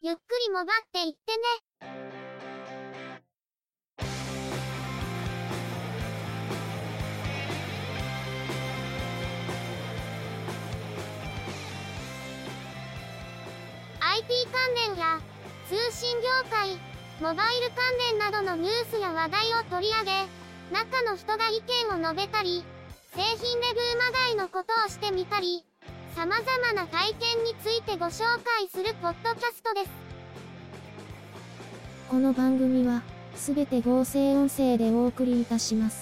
ゆっくりもがっていってね。IT 関連や通信業界、モバイル関連などのニュースや話題を取り上げ、中の人が意見を述べたり、製品レビューまがいのことをしてみたり、様々な体験についてご紹介するポッドキャストです。 この番組は、すべて合成音声でお送りいたします。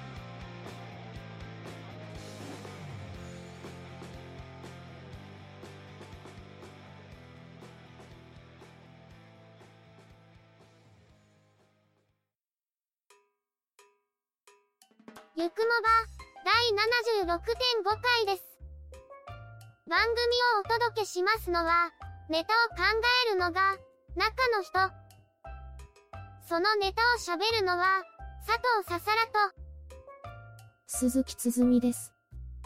ゆくもば、第 76.5 回です。番組をお届けしますのは、ネタを考えるのが、中の人。そのネタを喋るのは、佐藤ささらと、 鈴木つづみです。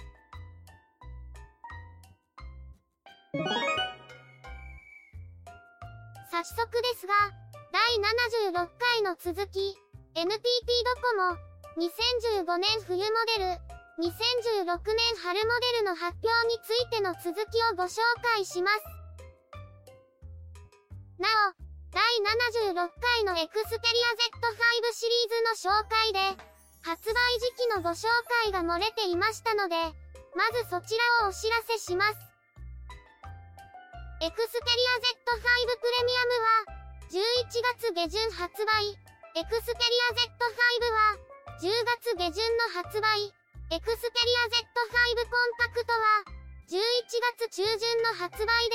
早速ですが、第76回の続き、NTT ドコモ、2015年冬モデル、2016年春モデルの発表についての続きをご紹介します。なお、第76回のエクスペリア Z5 シリーズの紹介で、発売時期のご紹介が漏れていましたので、まずそちらをお知らせします。エクスペリア Z5 プレミアムは、11月下旬発売。エクスペリア Z5 は、10月下旬の発売。エクスペリア Z5 コンパクトは、11月中旬の発売です。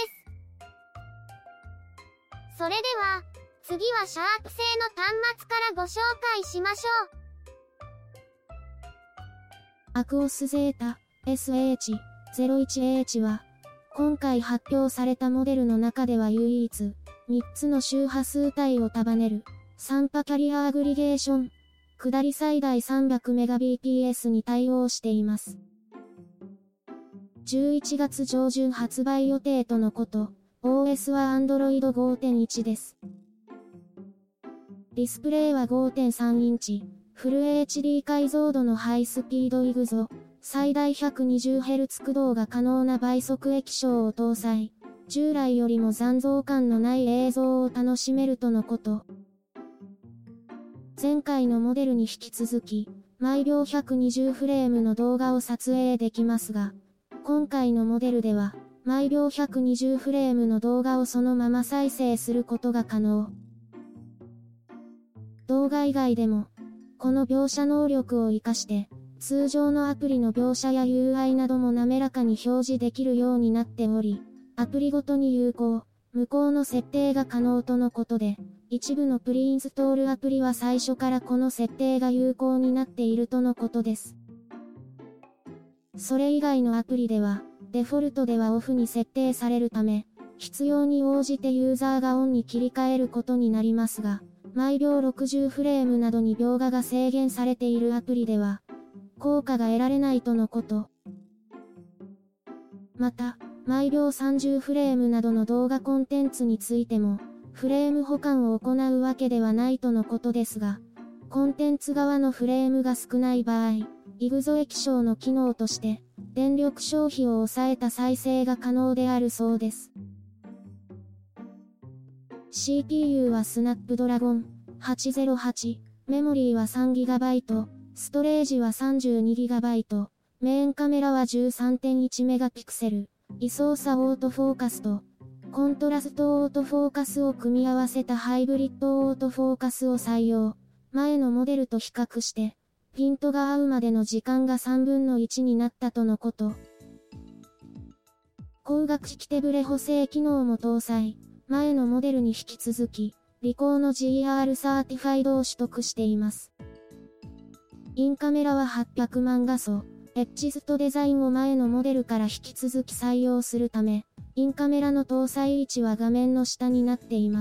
それでは、次はシャープ製の端末からご紹介しましょう。 アクオスゼータ SH01H は、今回発表されたモデルの中では唯一、3つの周波数帯を束ねる、3波キャリアアグリゲーション、下り最大 300Mbps に対応しています。11月上旬発売予定とのこと、OS は Android 5.1 です。ディスプレイは 5.3 インチ、フル HD 解像度のハイスピードIGZO、最大 120Hz 駆動が可能な倍速液晶を搭載。従来よりも残像感のない映像を楽しめるとのこと。前回のモデルに引き続き、毎秒120フレームの動画を撮影できますが、今回のモデルでは、毎秒120フレームの動画をそのまま再生することが可能。動画以外でも、この描写能力を活かして、通常のアプリの描写や UI なども滑らかに表示できるようになっており、アプリごとに有効、無効の設定が可能とのことで、一部のプリインストールアプリは最初からこの設定が有効になっているとのことです。それ以外のアプリでは、デフォルトではオフに設定されるため、必要に応じてユーザーがオンに切り替えることになりますが、毎秒60フレームなどに描画が制限されているアプリでは、効果が得られないとのこと。また、毎秒30フレームなどの動画コンテンツについても、フレーム保管を行うわけではないとのことですが、コンテンツ側のフレームが少ない場合、IGZO液晶の機能として、電力消費を抑えた再生が可能であるそうです。CPU はスナップドラゴン808、メモリーは 3GB、ストレージは 32GB、メインカメラは 13.1 メガピクセル、位相差オートフォーカスと、コントラストオートフォーカスを組み合わせたハイブリッドオートフォーカスを採用。前のモデルと比較して、ピントが合うまでの時間が3分の1になったとのこと。光学式手ブレ補正機能も搭載。前のモデルに引き続き、リコーの GR サーティファイドを取得しています。インカメラは800万画素。エッジストデザインを前のモデルから引き続き採用するため、インカメラの搭載位置は画面の下になっています。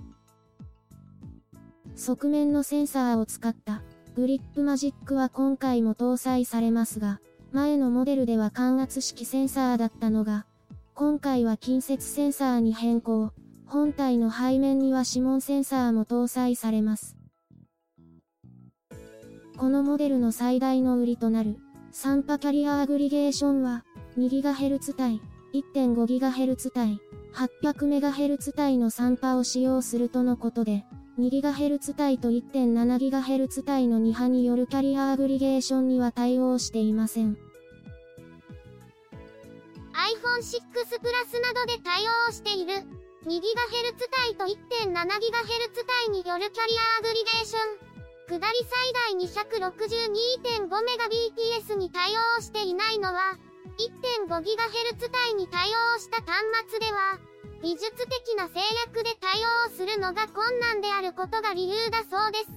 側面のセンサーを使ったグリップマジックは今回も搭載されますが、前のモデルでは感圧式センサーだったのが、今回は近接センサーに変更。 本体の背面には指紋センサーも搭載されます。このモデルの最大の売りとなる3波キャリアアグリゲーションは 2GHz 帯、1.5GHz 帯、800MHz 帯の3波を使用するとのことで、2GHz 帯と 1.7GHz 帯の2波によるキャリアアグリゲーションには対応していません。 iPhone 6 Plus などで対応している 2GHz 帯と 1.7GHz 帯によるキャリアアグリゲーション。下り最大 262.5Mbps に対応していないのは、1.5GHz 帯に対応した端末では、技術的な制約で対応するのが困難であることが理由だそうです。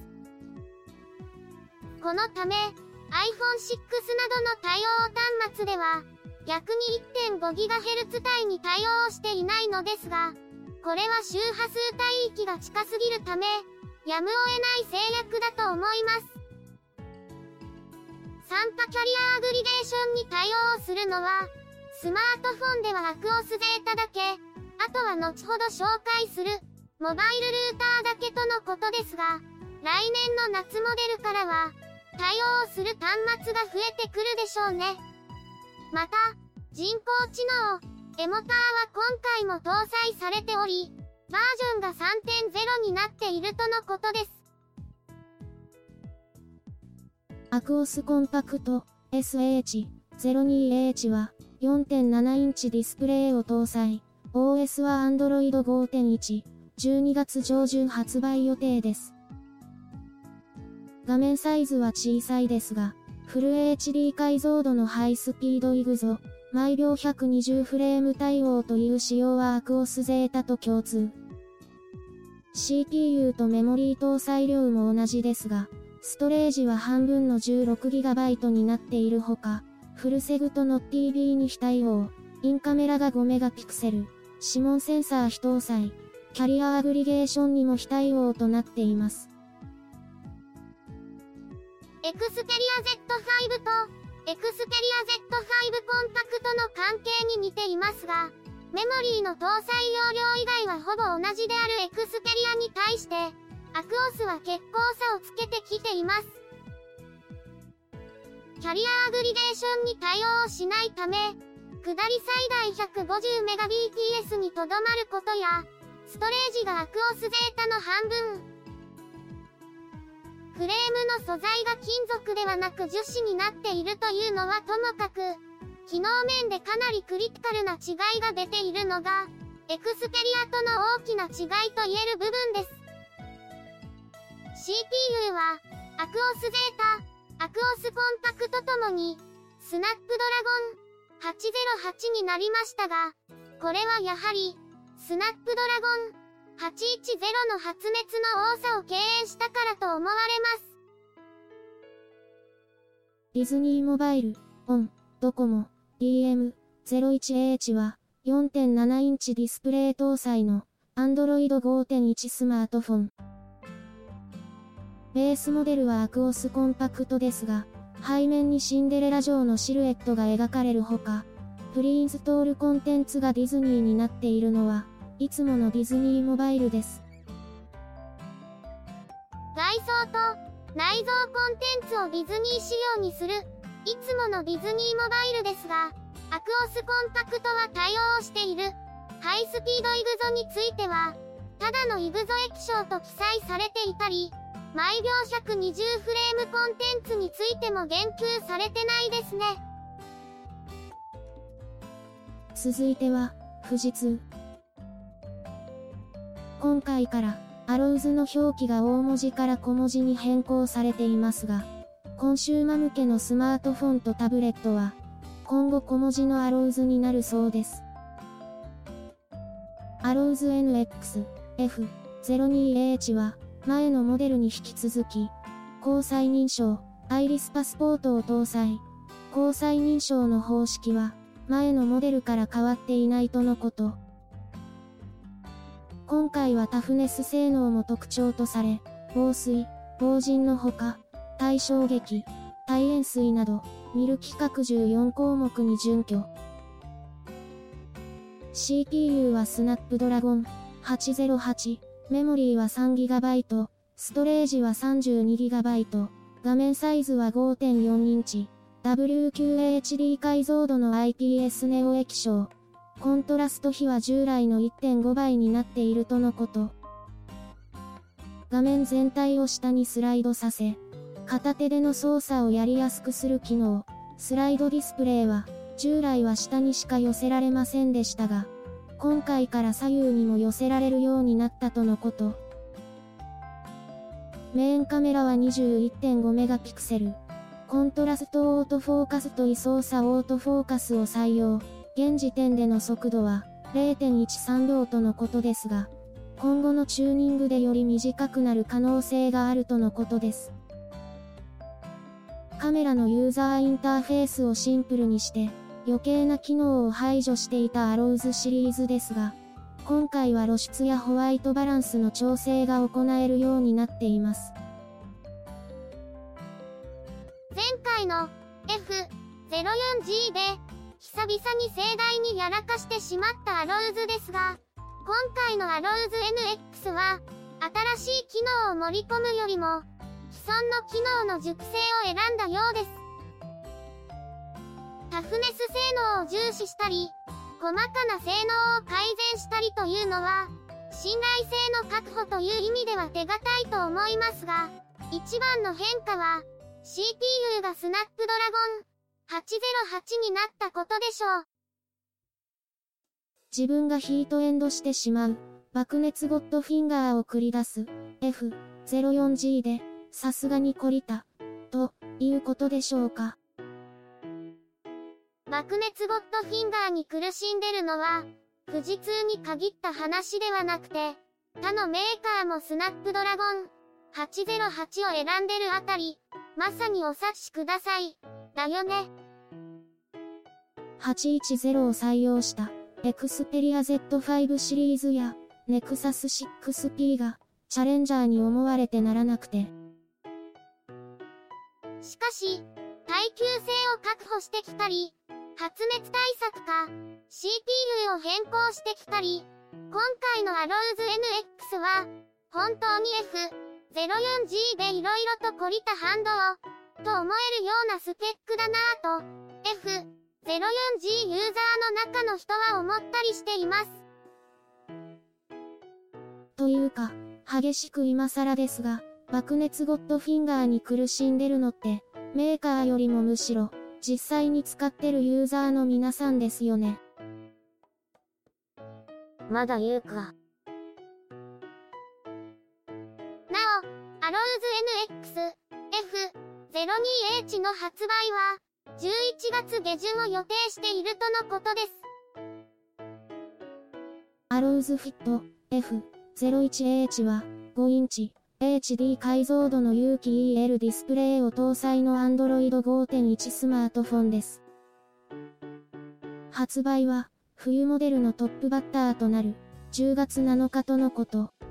このため、iPhone 6などの対応端末では、逆に 1.5GHz 帯に対応していないのですが、これは周波数帯域が近すぎるため、やむを得ない制約だと思います。3波キャリアアグリゲーションに対応するのは、スマートフォンではアクオスゼータだけ、あとは後ほど紹介する、モバイルルーターだけとのことですが、来年の夏モデルからは、対応する端末が増えてくるでしょうね。また、人工知能、エモターは今回も搭載されており、バージョンが 3.0 になっているとのことです。 アクオスコンパクト SH02H は 4.7 インチディスプレイを搭載。OS は Android 5.1、12月上旬発売予定です。画面サイズは小さいですが、フル HD 解像度のハイスピードIGZO、毎秒120フレーム対応という仕様はアクオスゼータと共通。CPU とメモリー搭載量も同じですが、ストレージは半分の 16GB になっているほか、フルセグと NOT-TV に非対応、インカメラが 5MP、指紋センサー非搭載、キャリアアグリゲーションにも非対応となっています。 エクスペリア Z5 とエクスペリア Z5 コンパクトの関係に似ていますが、メモリーの搭載容量以外はほぼ同じであるエクスペリアに対して、アクオスは結構差をつけてきています。キャリアアグリゲーションに対応しないため、下り最大 150Mbps にとどまることや、ストレージがアクオスゼータの半分。フレームの素材が金属ではなく樹脂になっているというのはともかく、機能面でかなりクリティカルな違いが出ているのが、エクスペリアとの大きな違いと言える部分です。CPU は、アクオスゼータ、アクオスコンパクトともに、スナップドラゴン808になりましたが、これはやはり、スナップドラゴン810の発熱の多さを敬遠したからと思われます。 ディズニーモバイル、オン、ドコモ、DM01H は 4.7 インチディスプレイ搭載の Android 5.1 スマートフォン。ベースモデルはアクオスコンパクトですが、背面にシンデレラ城のシルエットが描かれるほか、プリインストールコンテンツがディズニーになっているのは、いつものディズニーモバイルです。 外装と内蔵コンテンツをディズニー仕様にする、いつものディズニーモバイルですが、アクオスコンパクトは対応している。ハイスピードIGZOについては、ただのIGZO液晶と記載されていたり、毎秒120フレームコンテンツについても言及されてないですね。 続いては、富士通。今回から、アローズの表記が大文字から小文字に変更されていますが、コンシューマ向けのスマートフォンとタブレットは、今後小文字のアローズになるそうです。アローズ NX、F02H は、前のモデルに引き続き、交際認証、アイリスパスポートを搭載。交際認証の方式は、前のモデルから変わっていないとのこと。今回はタフネス性能も特徴とされ、防水、防塵のほか、耐衝撃、耐塩水など、見る規格14項目に準拠。CPU はスナップドラゴン 808、メモリーは 3GB、ストレージは 32GB、画面サイズは 5.4 インチ、WQHD 解像度の IPS ネオ液晶。コントラスト比は従来の 1.5 倍になっているとのこと。画面全体を下にスライドさせ、片手での操作をやりやすくする機能。スライドディスプレイは、従来は下にしか寄せられませんでしたが、今回から左右にも寄せられるようになったとのこと。メインカメラは 21.5 メガピクセル。コントラストオートフォーカスと位操作オートフォーカスを採用。現時点での速度は 0.13 秒とのことですが、今後のチューニングでより短くなる可能性があるとのことです。カメラのユーザーインターフェースをシンプルにして、余計な機能を排除していたアローズシリーズですが、今回は露出やホワイトバランスの調整が行えるようになっています。 前回の F04G で久々に盛大にやらかしてしまったアローズですが、今回のアローズ NX は新しい機能を盛り込むよりも既存の機能の熟成を選んだようです。タフネス性能を重視したり、細かな性能を改善したりというのは信頼性の確保という意味では手堅いと思いますが、一番の変化はCPU がスナップドラゴン808になったことでしょう。 自分がヒートエンドしてしまう、爆熱ゴッドフィンガーを繰り出す、F04G で、さすがに懲りた、ということでしょうか。 爆熱ゴッドフィンガーに苦しんでるのは、富士通に限った話ではなくて、他のメーカーもスナップドラゴン808を選んでるあたり、まさにお察しください。だよね。 810を採用した、Xperia Z5 シリーズや、Nexus 6P が、チャレンジャーに思われてならなくて。 しかし、耐久性を確保してきたり、発熱対策か、CPU を変更してきたり、今回のアローズ NX は、本当に F04G で色々と懲りた反動を、と思えるようなスペックだなぁと、F04G ユーザーの中の人は思ったりしています。 というか、激しく今更ですが、爆熱ゴッドフィンガーに苦しんでるのって、メーカーよりもむしろ、実際に使ってるユーザーの皆さんですよね。 まだ言うか。なお、アローズ NX F02H の発売は、11月下旬を予定しているとのことです。 アローズフィット F01H は、5インチ、HD 解像度の有機 EL ディスプレイを搭載の Android 5.1 スマートフォンです。発売は、冬モデルのトップバッターとなる、10月7日とのこと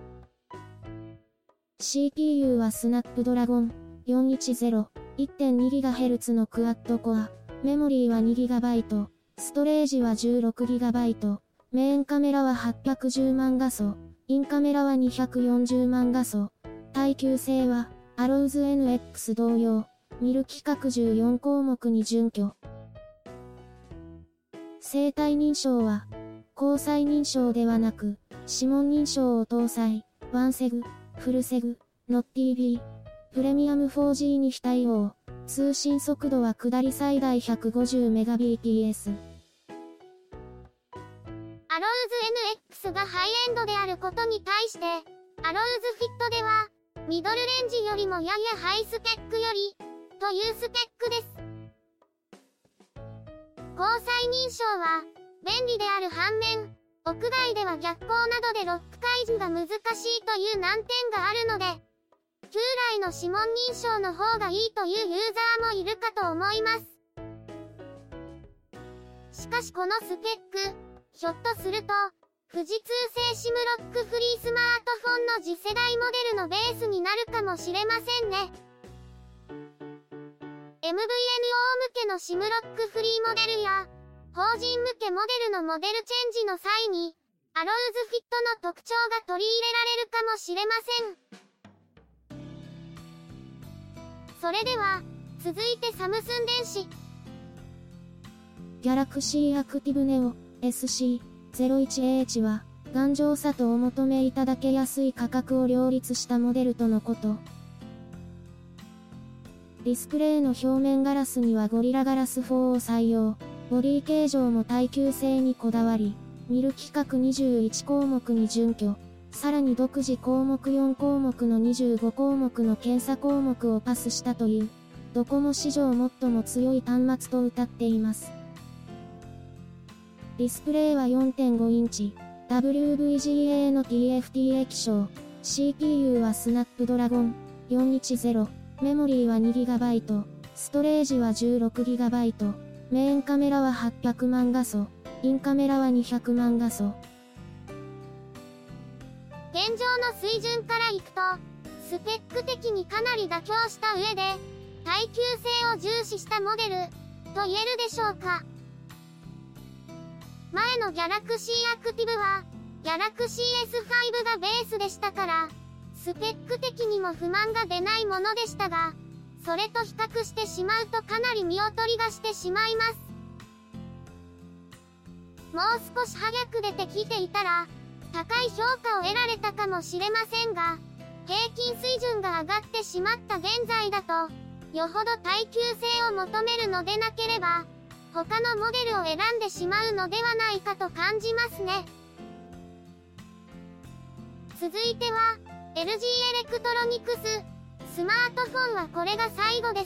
。CPU はスナップドラゴン410、1.2GHz のクワッドコア、メモリーは 2GB、ストレージは 16GB、メインカメラは810万画素、インカメラは240万画素、耐久性は、アローズ NX 同様、見る規格14項目に準拠。生体認証は、虹彩認証ではなく、指紋認証を搭載、ワンセグ、フルセグ、ノッ TV、プレミアム 4G に非対応、通信速度は下り最大 150Mbps。 アローズ NX がハイエンドであることに対して、アローズフィットでは、ミドルレンジよりもややハイスペックより、というスペックです。虹彩認証は、便利である反面、屋外では逆光などでロック解除が難しいという難点があるので、旧来の指紋認証の方がいいというユーザーもいるかと思います。しかしこのスペック、ひょっとすると、富士通製シムロックフリースマートフォンの次世代モデルのベースになるかもしれませんね。MVNO 向けのシムロックフリーモデルや、法人向けモデルのモデルチェンジの際に、 アローズフィットの特徴が取り入れられるかもしれません。それでは、続いてサムスン電子。 ギャラクシーアクティブネオ SC01H は、頑丈さとお求めいただけやすい価格を両立したモデルとのこと。ディスプレイの表面ガラスにはゴリラガラス4を採用。ボディ形状も耐久性にこだわり、見る規格21項目に準拠。さらに独自項目4項目の25項目の検査項目をパスしたという、ドコモ史上最も強い端末と謳っています。ディスプレイは 4.5 インチ、WVGA の TFT 液晶、CPU はスナップドラゴン410、メモリーは 2GB、ストレージは 16GB、メインカメラは800万画素、インカメラは200万画素。 現状の水準からいくと、スペック的にかなり妥協した上で、耐久性を重視したモデル、と言えるでしょうか。前のギャラクシーアクティブは、ギャラクシー S5 がベースでしたから、スペック的にも不満が出ないものでしたが、それと比較してしまうとかなり見劣りがしてしまいます。もう少し早く出てきていたら、高い評価を得られたかもしれませんが、平均水準が上がってしまった現在だと、よほど耐久性を求めるのでなければ、他のモデルを選んでしまうのではないかと感じますね。続いては、LG エレクトロニクス、スマートフォンはこれが最後です。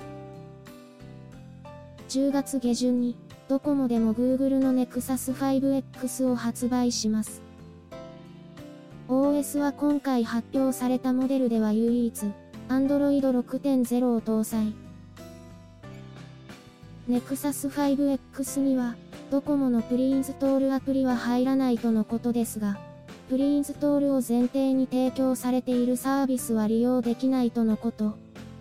10月下旬に、ドコモでも Google の Nexus 5X を発売します。OS は今回発表されたモデルでは唯一、Android 6.0 を搭載。Nexus 5X には、ドコモのプリインストールアプリは入らないとのことですが、プリインストールを前提に提供されているサービスは利用できないとのこと。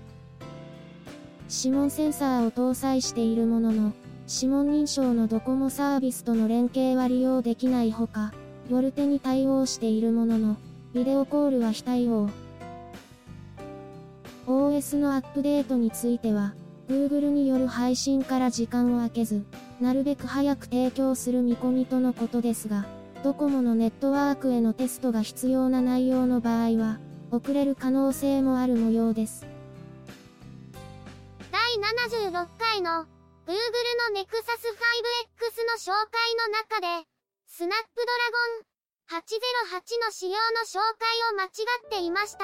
指紋センサーを搭載しているものの、指紋認証のドコモサービスとの連携は利用できないほか、ボルテに対応しているものの、ビデオコールは非対応。OS のアップデートについては、Google による配信から時間を空けず、なるべく早く提供する見込みとのことですが、ドコモのネットワークへのテストが必要な内容の場合は、遅れる可能性もある模様です。 第76回の Google の Nexus 5X の紹介の中で、スナップドラゴン808の仕様の紹介を間違っていました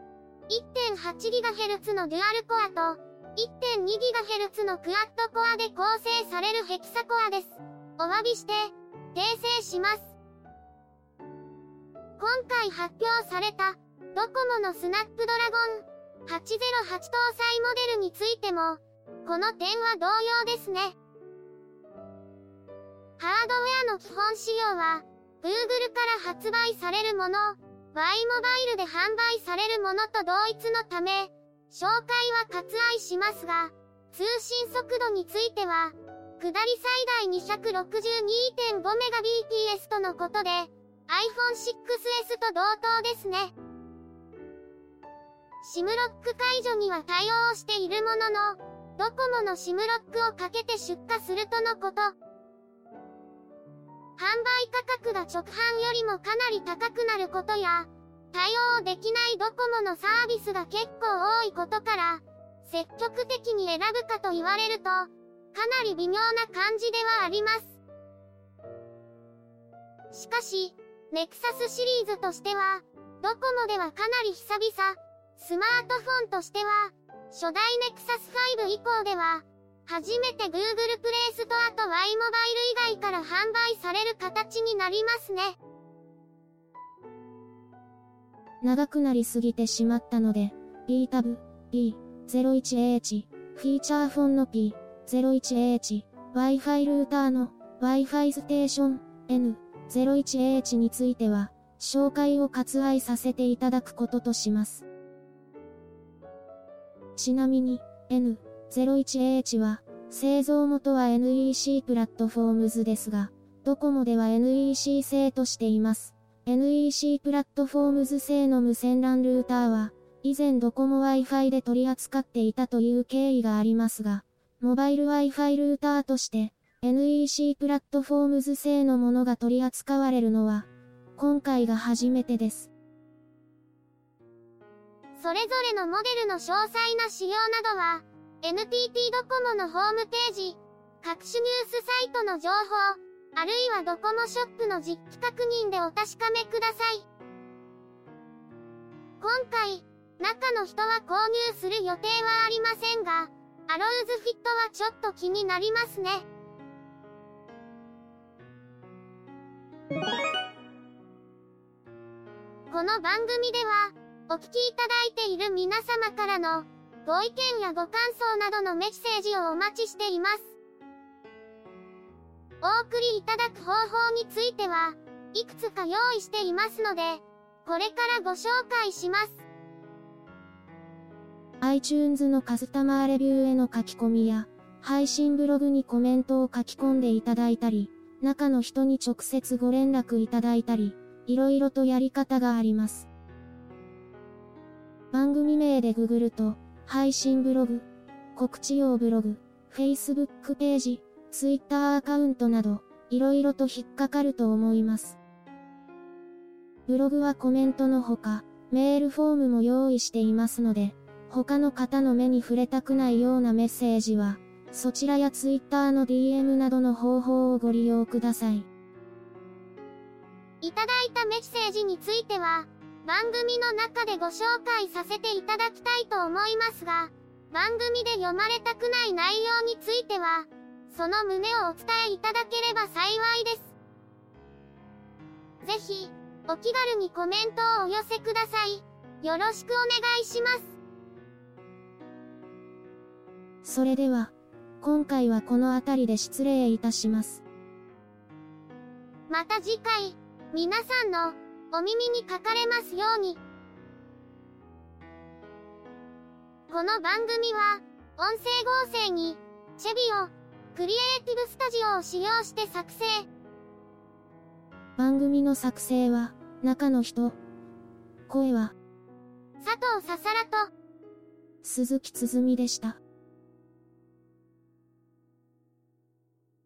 。1.8GHz のデュアルコアと 1.2GHz のクアッドコアで構成されるヘキサコアです。お詫びして、訂正します。今回発表された、ドコモのスナップドラゴン808搭載モデルについても、この点は同様ですね。ハードウェアの基本仕様は、Google から発売されるもの、Y モバイルで販売されるものと同一のため、紹介は割愛しますが、通信速度については、下り最大 262.5Mbps とのことで、iPhone 6S と同等ですね。SIM ロック解除には対応しているものの、ドコモの SIM ロックをかけて出荷するとのこと。販売価格が直販よりもかなり高くなることや、対応できないドコモのサービスが結構多いことから、積極的に選ぶかと言われると、かなり微妙な感じではあります。しかし、ネクサスシリーズとしては、ドコモではかなり久々、スマートフォンとしては、初代ネクサス5以降では、初めて Google プレイストアと Y モバイル以外から販売される形になりますね。 長くなりすぎてしまったので、P タブ、P01H、フィーチャーフォンの P01H、Wi-Fi ルーターの Wi-Fi ステーション N01H については、紹介を割愛させていただくこととします。ちなみに、N01H は、製造元は NEC プラットフォームズですが、 ドコモでは NEC 製としています。NEC プラットフォームズ製の無線 LAN ルーターは、以前ドコモ Wi-Fi で取り扱っていたという経緯がありますが、モバイル Wi-Fi ルーターとして、NEC プラットフォームズ製のものが取り扱われるのは、今回が初めてです。 それぞれのモデルの詳細な仕様などは、NTT ドコモのホームページ、各種ニュースサイトの情報、あるいはドコモショップの実機確認でお確かめください。今回、中の人は購入する予定はありませんが、アローズフィットはちょっと気になりますね。この番組では、お聞きいただいている皆様からのご意見やご感想などのメッセージをお待ちしています。お送りいただく方法については、いくつか用意していますので、これからご紹介します。 iTunes のカスタマーレビューへの書き込みや、配信ブログにコメントを書き込んでいただいたり、中の人に直接ご連絡いただいたり、いろいろとやり方があります。番組名でググると、配信ブログ、告知用ブログ、Facebook ページ、Twitter アカウントなど、いろいろと引っかかると思います。ブログはコメントのほか、メールフォームも用意していますので、他の方の目に触れたくないようなメッセージは、そちらや Twitter の DM などの方法をご利用ください。 いただいたメッセージについては、番組の中でご紹介させていただきたいと思いますが、番組で読まれたくない内容については、その旨をお伝えいただければ幸いです。ぜひ、お気軽にコメントをお寄せください。よろしくお願いします。 それでは、今回はこの辺りで失礼いたします。 また次回、皆さんのお耳にかかれますように。この番組は、音声合成に、チェビオ、クリエイティブスタジオを使用して作成。 番組の作成は、中の人。声は、 佐藤ささらと、 鈴木つづみでした。